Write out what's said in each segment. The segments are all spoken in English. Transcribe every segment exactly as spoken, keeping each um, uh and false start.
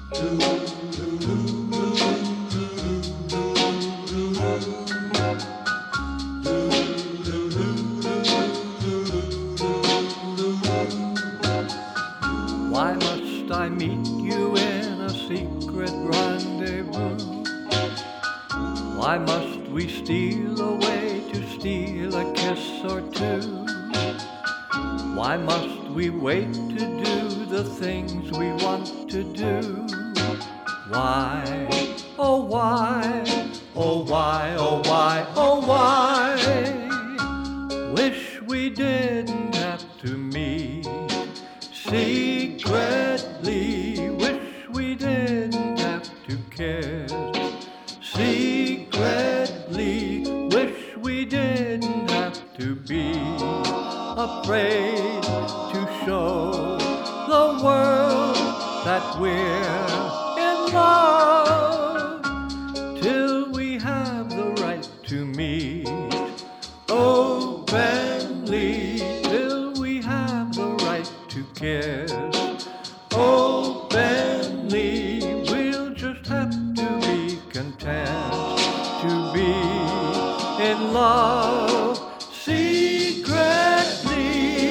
Why must I meet you in a secret rendezvous? Why must we steal away to steal a kiss or two? Why must we wait to do the things we want to do? Why, oh why, oh why, oh why, oh why? Wish we didn't have to meet secretly. Wish we didn't have to kiss secretly. Wish we didn't have to be afraid to show the world that we're in love till we have the right to meet openly, till we have the right to kiss openly. We'll just have to be content to be in love secretly.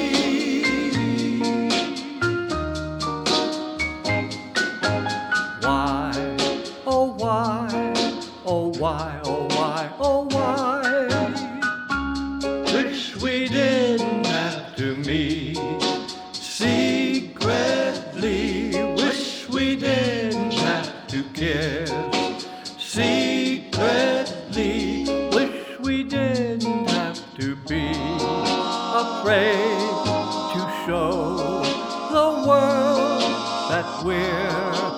Why, oh why, oh why, oh why, oh why? Wish we didn't have to meet secretly. Wish we didn't have to kiss secretly. Wish we didn't have to be afraid to show the world that we're